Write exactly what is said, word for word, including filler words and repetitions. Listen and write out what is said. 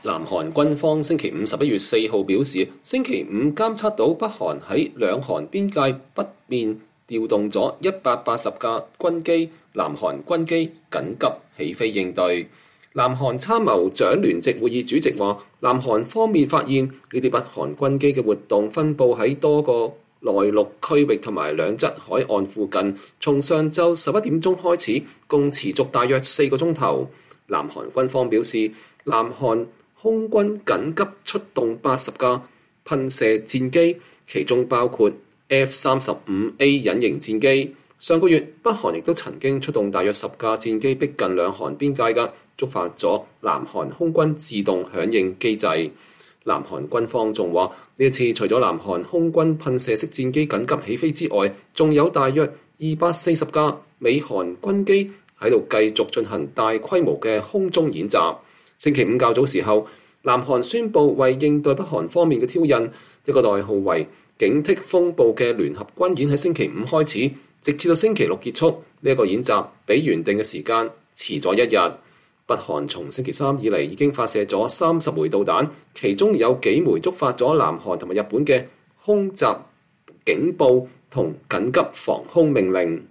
南韓軍方星期五十一月四號表示，星期五監測到北韓喺兩韓邊界北面調動咗一百八十架軍機，南韓軍機緊急起飛應對。南韓參謀長聯席會議主席話，南韓方面發現呢啲北韓軍機嘅活動分佈喺多個內陸區域同埋兩側海岸附近，從上晝十一點鐘開始，共持續大約四個鐘頭。南韓軍方表示，南韓空軍緊急出動八十架噴射戰機，其中包括 F 三十五 A 隱形戰機。上個月，北韓亦都曾經出動大約十架戰機逼近兩韓邊界嘅，觸發咗南韓空軍自動響應機制。南韓軍方仲話，呢一次除咗南韓空軍噴射式戰機緊急起飛之外，仲有大約二百四十架美韓軍機喺度繼續進行大規模嘅空中演習。星期五較早時候，南韓宣布為應對北韓方面嘅挑釁，一個代號為警惕風暴嘅聯合軍演喺星期五開始，直至到星期六結束。呢、這、一個演習比原定嘅時間遲咗一日。北韓從星期三以嚟已經發射咗三十枚導彈，其中有幾枚觸發咗南韓同埋日本嘅空襲警報同緊急防空命令。